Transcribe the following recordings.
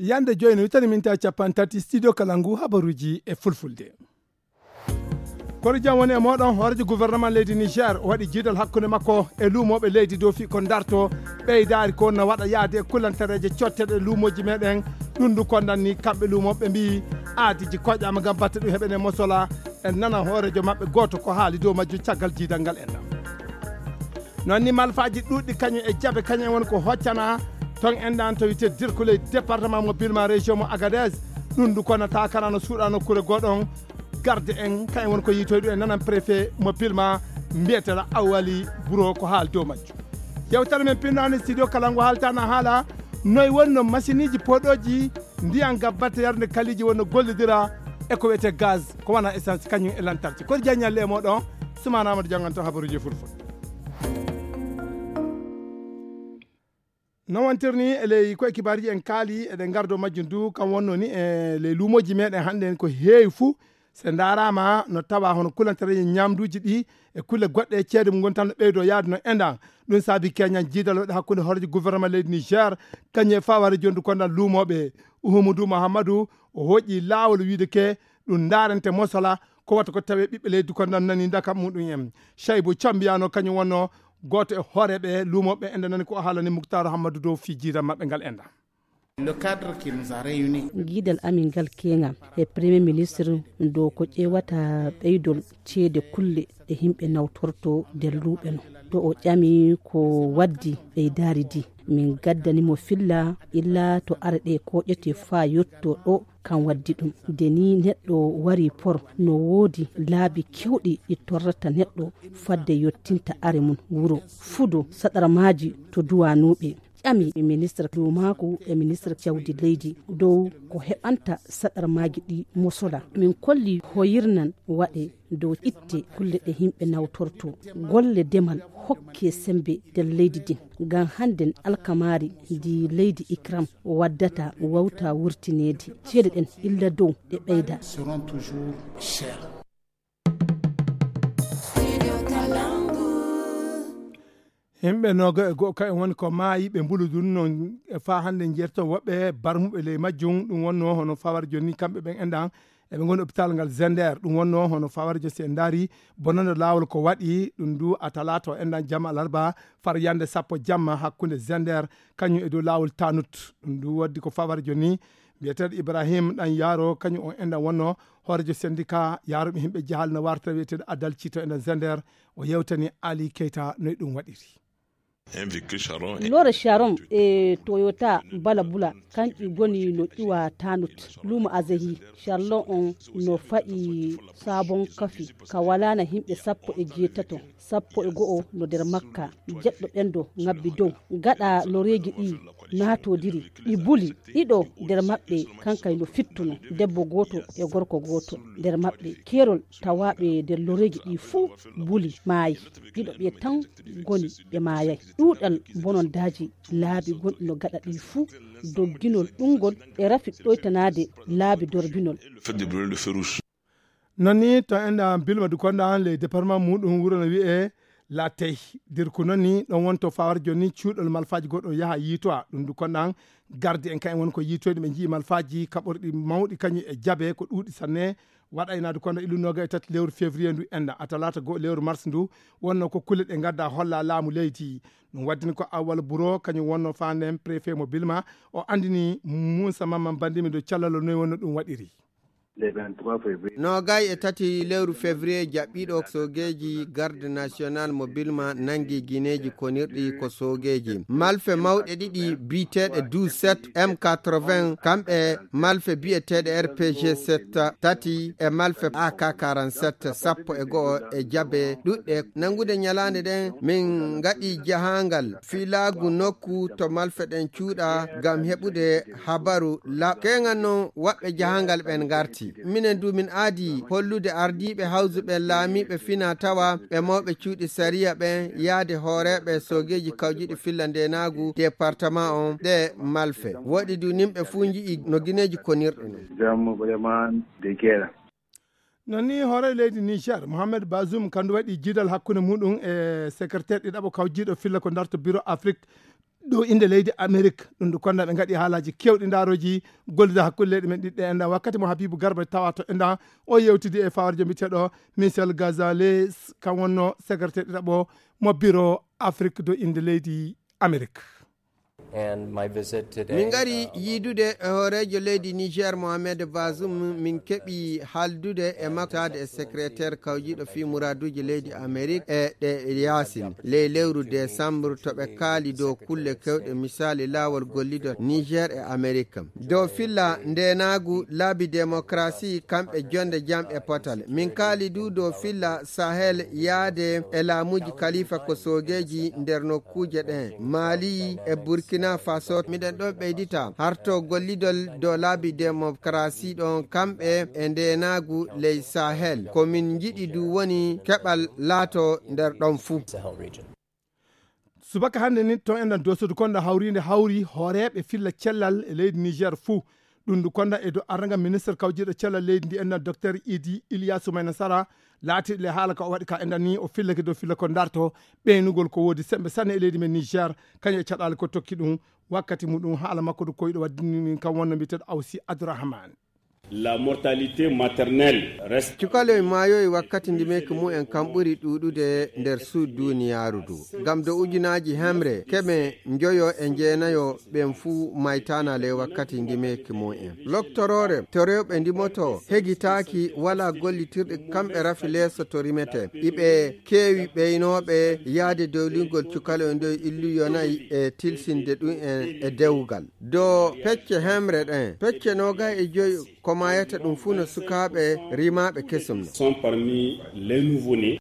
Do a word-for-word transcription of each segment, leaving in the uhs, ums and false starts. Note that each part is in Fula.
yande joyno witani minta capan tati studio kalangu habaruji e fulfulde kono jam woni e moɗon horejo gouvernement leydi Niger waɗi jiidal hakkude makko e luumoɓe leydi dow fi ko darto ɓeydari ko no waɗa yaade e kullantareje cotteɗe luumoji meɗen ɗum du kondanni kamɓe luumoɓe mbi aadiji koƴƴama gam batte ɗum heɓene mosola e nana hoorejo mabɓe goto ko haali dow majju caggal jiidal ngal enɗam noon ni malfaji ɗuɗɗi kañum e jaabe kañum woni ko hoccana ton enɗan to wiyete dirkuley département mo bilma région mo Agadez ɗum du konata kana no suuɗa nokkure goɗon garde en kañum woni ko yitoyɗu e nanan préfet mo bilma mbiyetela awali bureau ko haal dow majju yewtere men pinnani studio kalango haaltana haala noy wonno machine iji poɗoji ndiyan gabbata yarde kaliji wonno gollidira e ko wiyete gaz ko wona essence kañum e lantarki kono jañalle e moɗon Soumana Amadou janganto habaruji fulful non wontirni eley ko kibariji en kaali eɗen gardo majjum du kam wonno ni e ley luumoji meɗen hannde ko heewi fuu se darama no tawa hono kulantareji ñamduji ɗi e kulle goɗɗe ceede mum gontan no ɓeydo yaade no enɗan ɗum saabi keñan jiidal waɗi hakkude horejo gouvernement leydi Niger kañum e faware jondu kondan luumoɓe Ouhamadou Mahamadou o hoƴƴi laawol wiide ke ɗum darante mosola ko watta ko tawe ɓiɓɓe leydi kondan nani dakam muɗum en Chaybou Thiambiyano kañum wonno goto e hooreɓe luumoɓe ende nani ko haalani Moukhtar Hammadou dow fi jiidal mabɓe ngal enɗam le cadre qui nous a réunis guidal amin gal kenga e premier ministre do ko ƴewata ɓeydol ceede kulle e himɓe nawtorto nder luuɓe no to o ƴami ko waddi ɓeydari di min gaddanimo filla illa to arɗe koƴete fa yetto ɗo kan waddi ɗum nde ni neɗɗo wari por no woodi laabi kewɗi ɗi torrata neɗɗo fadde yettinta are mum wuro fudo saɗarmaji to duwanuɓe ƴami ministre lumako e ministre jawdi leydi dow ko heɓanta saɗarmaji ɗi mosola min kolli hoyirnan waɗe dow itte kulle ɗe himɓe nawtorto golle demal hokke sembe nder leydi din ngam hannden alkamari ndi leydi Ikram waddata wawta wurtinedi ceede ɗen illa dow ɗe ɓeyda seront toujours chers. himɓe nogo e go'o kayen woni ko maayi ɓe mbuludun noon e fa hannde jerto woɓɓe barmuɓe ley majjum ɗum wonno hono fawar joni kamɓe ɓen enɗan eɓe goni hôpital ngal Zender ɗum wonno hono fawarjo si en daari bonande lawol ko waɗi ɗum du a talata o enɗan jamma alarba far yande sappo jamma hakkude Zender kañum e dow lawol Tanut ɗum du waddi ko fawarjo ni biyeteɗo Ibrahim ɗan Yaro kañum on enɗan wonno horejo syndicat yaruɓe himɓe jahal no warta wiyeteɗo Adal Cito enɗan Zender o yewtani Ali Keita noye ɗum waɗiri lore sharon e toyota bala bula kanƴi goni no ƴiwa Tanut lumo azahi charlon on no fa'i sabon kafi ka walana himɓe sappo e jeetato sappo e go'o no nder makka jeɗɗo ɓendo ngabbi dow gaɗa loreji ɗi natodiri ɗi buli ɗiɗo nder maɓɓe kankay no fittuno debbo goto e gorko goto nder maɓɓe kerol tawaɓe nder loreji ɗi fuu buli maayi ɗiɗo ɓe tan goni ɓe maayay ɗuɗal bonondaji laabi gonɗi no gaɗa ɗi fuu dogginol ɗungol e rafi ɗoytanade laabi dorbinol nonni to enɗa bilma du konɗa le département muɗum wuro no wiye la tey dirko nonni ɗon wonto fawar joni cuuɗol malfaji goɗɗo yaaha yiitoa ɗum du konɗan garde en kayen woni ko yiitoyde ɓe jii malfaji kaɓorɗi mawɗi kañum e jaabe ko ɗuuɗi sanne waɗaynade konɗo illunoga e tati lewru février ndu enɗa a talata go lewru mars ndu wonno ko kulle ɗe gadda holla laamu leydi ɗum waddini ko awwal bureau kañum wonno fanden préfet mo bilma o andini Moussa Mamman Bandimi do callalo noyi wonno ɗum waɗiri nogay e tati lewru février jaɓɓiɗo sogeji garde national mo bilma nangi guineji konirɗi ko sogeji malfe mawɗe ɗiɗi biteɗe douze sept m quatre-vingts kamɓe malfe biyeteɗe R P G sept tati e malfe A K quarante-sept sappo e go'o e jaabe ɗuɗɗe nangude ñalande ɗen min gaɗi jahangal filagu nokku to malfe ɗen cuuɗa gam heɓude habaru lab kegan noon waɓɓe jahangal ɓen garti minen du min aadi hollude ardiɓe hawsuɓe laamiɓe fina tawa e mawɓe cuuɗi sariya ɓen yaade hooreɓe sogeji kawjiɗi filla ndenagu département on ɗe malfe woɗi du nimɓe fuu ji'i no guineji konirɗe no nonni hoore leydi Niger Mohamed Bazoum kandu waɗi jiidal hakkude muɗum e secrétaire ɗiɗaɓo kawjiɗo filla ko darto bureau Afrique ɗo inde leydi Amérique ɗum ndu konna ɓe gaɗi haalaji kewɗi daroji gollida hakkude leyɗe men ɗiɗɗe enɗa wakkati mo Habibou Garba tawa to enɗa o yewtidi e fawarjo mbiteɗo Michel Gonzalez kam wonno secrétaire ɗiɗaɓo mo bureau Afrique do inde leydi Amérique. And my visit today, min gari yidude e horejo leydi Niger Mohamed Bazoum min keɓi haldude e maktade e secrétaire kawjiɗo fi muraduji leydi Amérique e ɗe yasin ley lewru décembre to ɓe kaali dow kulle kewɗe misali lawol gollido Niger e Amérique dow filla ndenagu laabi démocratie kamɓe jonde jam e potal min kaali du dow filla Sahel yaade e laamuji Khalifa ko sogeji nder nokkuje ɗen Mali e Burkina Faso miɗen ɗo ɓeydita harto gollidol dow laabi démocratie ɗon kamɓe e ndenagu ley Sahel komin jiɗi du woni keɓal laato nder ɗon fuu. Subaka hande ni ton enɗan dosodu konɗa hawride hawri hooreɓe filla cellal e leydi Niger fuu ɗum ndu konɗa e dow aranga ministre kawjiɗo cellal leydi ndi enɗan docteur Idi Iliyasu Mayna Sara laatiɗo le haala ka o waɗi ka enɗan ni o fillake dow filla ko darto ɓeynugol ko woodi sembe sanne e leydi men Niger kañum e caɗale ko tokki ɗum wakkati muɗum haala makko ɗo koyɗo waddini kam wonno mbiteɗo Awsi Abdourahmane. La mortalité maternelle reste. Cukaloy maayoy wakkati ndimeki mu'en kam ɓuri ɗuɗude nder suud duniyaru du ngam do ujunaji hemre keɓe njoyo e jeenayo ɓen fuu maytana le wakkati ndimeki mu'en loktorore to rewɓe ndimoto hegitaki wala gollitirɗe kamɓe rafi leeso to rimete iɓe keewi ɓeynoɓe yaade dowlingol cukaloy ndo illu yonayi e tilsinde ɗum en e dewgal do pecce hemre ɗen pecce noga e joyi komayata ɗum fuu no sukaɓe rimaɓe kesum sont parmi les nouveau-nés.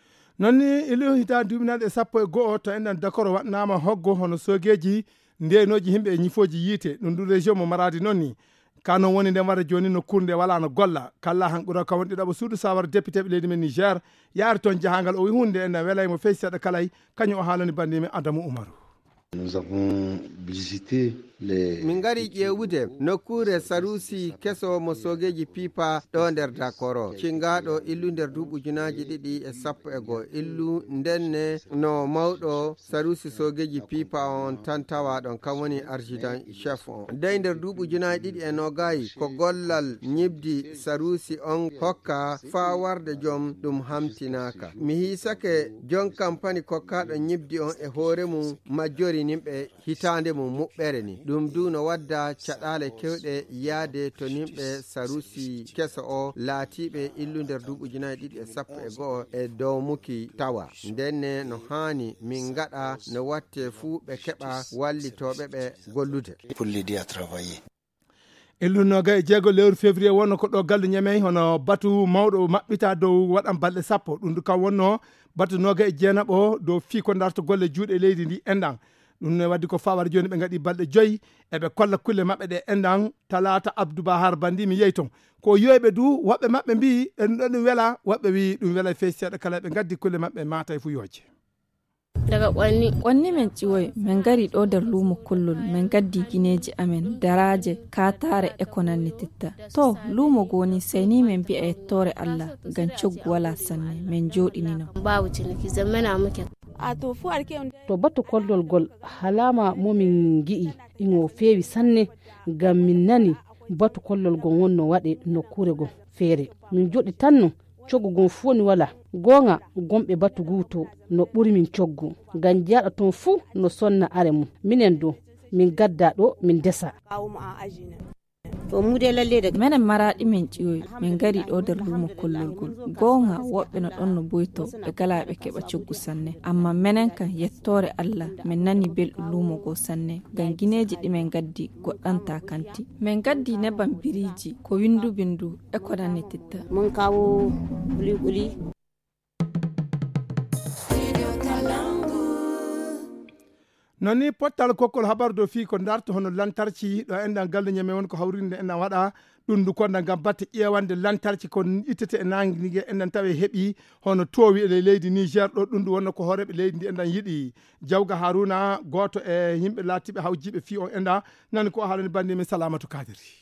nonni ilu hita duminaɗe sappo e go'o to enɗan d'accord waɗnama hoggo hono sogeji ndenoji himɓe e ñifoji yiite ɗum ɗum région mo maradi noon ni kanon woni nden wara joni nokkude nde wala no golla kala han ɓuura kam ɗiɗaɓo suudu sawara député ɓe leydi men Niger yaari toon jahangal o wi hunde enɗan welaymo feyi seeɗa kalay kañum o haalani bandimi Adamou Oumarou. Nous avons visité les... min ngari ƴewude nokkure sarusi keso mo sogeji pipa ɗo nder dakoro cingaɗo illu nder duɓujunaji ɗiɗi e sappo e goo illu ndenne no mawɗo sarusi sogeji pipa on tan tawaɗon kam woni argidant chef on dey nder duɓujunaji ɗiɗi e nogayi ko gollal ñibdi sarusi on hokka fa warde joom ɗum hamtinaka mi hisake jon campagne kokkaɗo ñibdi on e hoore mum majjori nimɓe hitande mum muɓɓere ni ɗum du no wadda caɗale kewɗe yaade to nimɓe sarusi keso o laatiɓe illu nder duɓujunaji ɗiɗi e sappo e go'o e dow muki tawa ndenne no hani min gaɗa no watte fuu ɓe keɓa wallitoɓe ɓe gollude pour l'aider à travailler. illunoga e jeego lewru février wonno ko ɗo gallu ñamey hono batu mawɗo maɓɓita dow waɗan balɗe sappo ɗum du kam wonno batu noga e jeenaɓo dow fii ko darto golle juuɗe leydi ndi enɗan ɗum ne waddi ko fawara joni ɓe gaɗi balɗe joyyi eɓe kolla kulle maɓɓe ɗe enɗan talata Abdou Bahar Bandi mi yeyi ton ko yoyɓe du woɓɓe maɓɓe mbi en ɗo ɗum wela woɓɓe wi ɗum wela feyi seeɗa kala ɓe gaddi kulle maɓɓe mata e fu yooje daga ƙwanni ƙwanni men ciwoy min gari ɗo nder luumo kullol min gaddi gineji amen daraje katare e ko nanni titta to luumo goni sey ni min mbi'a yettore Allah ngam coggu wala sanne min joɗinino babu ciniki zammana muke a to fu arke to battu kollol gol halama momin gi'i ino feewi sanne ngam min nani battu kollol gon wonno waɗe nokkure gon feere min joɗi tanno coggu gon fu woni wala gonga gomɓe battu guto no ɓuri min coggu ngam jaɗa ton fu no sonna are mum minen do min gadda ɗo min desa to mu de lalle da menen maraɗi min ciyoy min gari ɗo nder luumo kollolgol gonga woɓɓe no ɗon no boyto ɓe gala ɓe keɓa coggu sanne amma menen kan yettore Allah min nani belɗum luumo go sanne ngam gineji ɗimin gaddi goɗɗanta kanti min gaddi nebbam biriji ko windu bindu e ko nanni titta mun kawo kuli kuli nonni pottal kokkol habar do fi ko darto hono lantarci ɗo enɗan galle ñame won ko hawrinde enɗan waɗa ɗum du konda ngam batte ƴewande lantarci ko ittete e nangue enɗan tawe heeɓi hono towi e leydi Niger ɗo ɗum du wonno ko hooreɓe leydi ndi enɗan yiiɗi Jawga Haruna goto e yimɓe laatiɓe hawjiɓe fi on enɗa nani ko haalani bandimi Salamatu Kadiri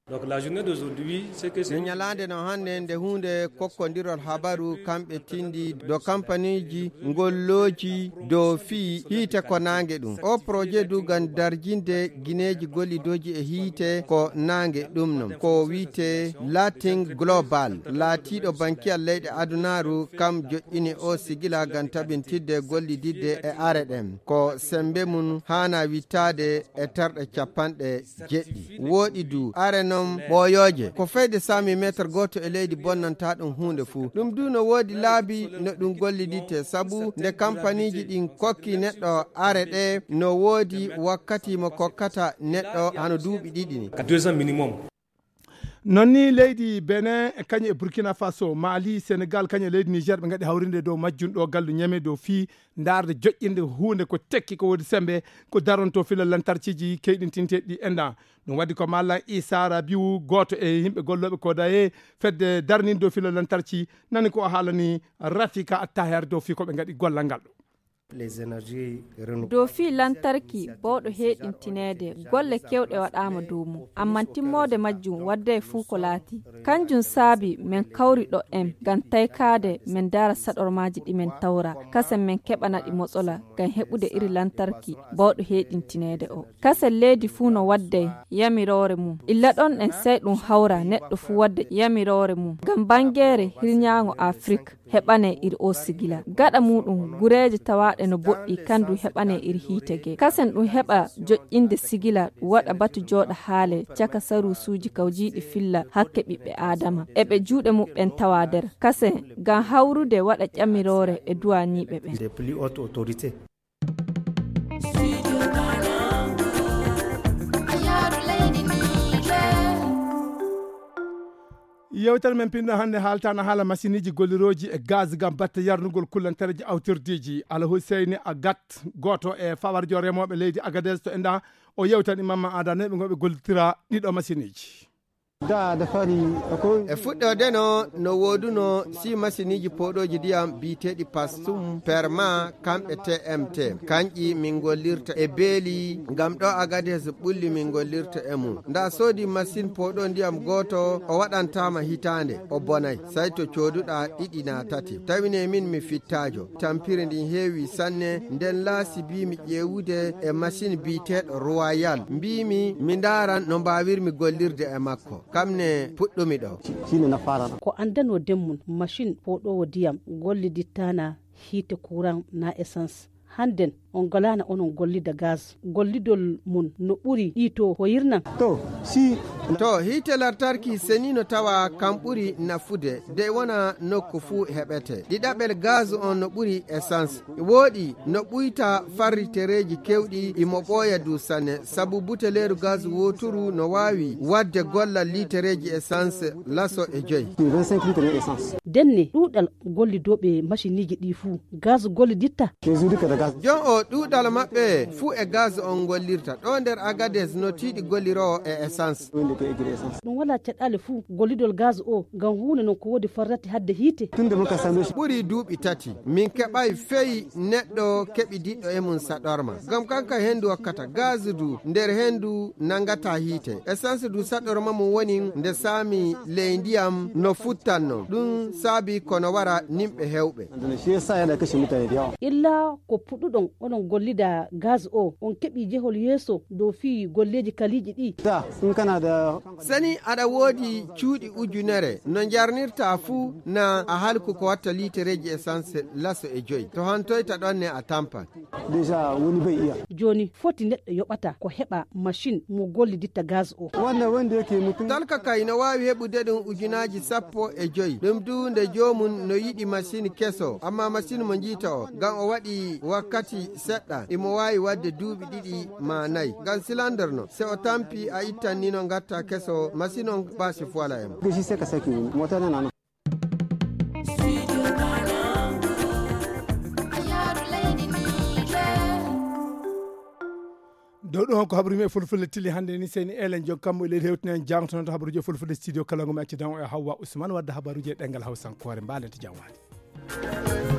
Donc la journée d'aujourd'hui, c'est que c'est nyalande no hande nde hunde kokkondirol habaru kambe tindi do kampaniji ngolloji do fi hite ko nange dum o projet du gan darjinde gineji gollidoji e hite ko nange dum non ko wite Latin Global latido banki leyde adunaru kam jo'ini o sigila gan tabintide gollidide e aredem ko sembe mun hana witade e tarde capanɗe jeɗɗi wodi du areno boyoje ko fayde sami metre goto e leydi bonnanta ɗum hunde fu ɗum du no wodi laabi no ɗum gollidite sabu nde kampaniji ɗin kokki neɗɗo are ɗe no wodi wakkati mo kokkata neɗɗo hano duuɓi ɗiɗi ni deux ans minimum. nonni leydi Benin e kañum e Burkina Faso, Mali, Sénégal kañum e leydi Niger ɓe gaɗi hawrinde dow majjum ɗo gallu ñame dow fi darde joƴƴinde hunde ko tekki ko wodi sembe ko daronto fila lantarciji keyɗin tinteɗi ɗi enda ɗum waddi ko mallan Issa Rabiu goto e yimɓe golloɓe kodaye fedde darninde dow fila lantarci nani ko haalani Rafika Attaher dow fi ko ɓe gaɗi gollal ngal ɗo. les énergies renouvelables. dow fi lantarki bawɗo heɗintinede golle kewɗe waɗama dow mum amma timmode majjum wadda e fuu ko laati kanjum saabi min kawri ɗo en ngam taykade min dara saɗormaji ɗi min tawra kasen min keɓana ɗi motsola ngam heɓude iri lantarki bawɗo heɗintinede o kasen leydi fuu no wadday yamirore mum illa ɗon en sey ɗum hawra neɗɗo fuu wadda yamirore mum ngam bangere hirñago Afrique heɓane iri o sigila gaɗa muɗum gureje tawaɗe no boɗɗi kandu heɓane iri hitege kasen ɗum heɓa joƴƴinde sigila waɗa batu joɗa haale caka saru suji kawjiɗi filla hakke ɓiɓɓe adama eɓe juuɗe muɓɓen tawa nder kasen ngam hawrude waɗa ƴamirore e duwaniɓe ɓen des plus hautes autorités. yewtere men pinɗo hannde haaltano haala masiniji golliroji e gaz gam batte yarnugol kullantereji awtirdeji Ala Husseini Agat goto e fawarjo remoɓe leydi Agadez to enda o yewtani Mamma Ada neɓe goɓe gollitira ɗiɗo masiniji. e fuɗɗode no no woduno si masiniji poɗoji ndiyam biteɗi pastum perma kamɓe T M T kanƴi min gollirta e beeli ngam ɗo Agadez ɓulli min gollirta e mum nda soodi machine poɗo ndiyam goto o waɗantama hitande o bonay say to coduɗa ɗiɗi na tati tawine min mi fittajo tampire ndin heewi sanne nden laasi mbimi ƴewude e machine biteɗo Royal mbimi mi daran no mbawirmi gollirde e makko kamne puɗɗumi ɗo ko andano demmun machine poɗowo ndiyam gollidittana hiite courant na essence handen on galana onon gollida gaz gollidol mun no ɓuri ɗito ko yirnan to si to hiite lantarki senino tawa kam ɓuri nafude de wona nokku fuu heɓete ɗiɗaɓel gaz on no ɓuri essence woɗi no ɓuyta farritereji kewɗi imo ɓooya dusane sabu buteleru gaz woturu no wawi wadde gollal litereji essence laso e joyi denne ɗuɗal gollidoɓe machiniji ɗi fuu gaz golliditta jon o ɗuɗal maɓɓe fuu e gaz on gollirta ɗo nder Agadez no tiiɗi gollirowo e essence ɗum wala caɗɗale fuu gollidol gaz o ngam hunde non ko wodi farrati hadde hiite ɓuri duuɓi tati min keɓay feyi neɗɗo keɓi diɗɗo e mum saɗorma ngam kanka hendu wakkata gaz du nder hendu nangata hiite essence du saɗorma mum woni nde saami ley ndiyam no futtanno ɗum saabi kono wara nimɓe hewɓe illa ko puɗɗuɗon onon gollida gaz o on keɓi jehol yeeso dow fi golleji kaliji ɗi sani aɗa woodi cuuɗi ujunere no jarnirta fuu na a halku ko watta litereji essence laso e joyi to hantoyta ɗonne a tampat joni foti neɗɗo yoɓata ko heɓa machine mo golliditta gaz o talka kay no wawi heɓude ɗum ujunaji sappo e joyi ɗum du nde jomum no yiɗi machine keso amma machine mo jiita o ngam o waɗi wakkati seɗɗa imo wawi wadde duuɓi ɗiɗi ma nayyi ngam cylindre no se o tampi a ittan ni no gatta keso machine on basi foala emo dow ɗon ko habaru me fulfulde tilli hannde ni seni elen jog kammo e leydi hewtinen jangtonoto habaruji e fulfulde studio kala ngo mi accidan o e Hawwa Ousmane wadde habaruji e ɗengal hawsankore mbalente jam wade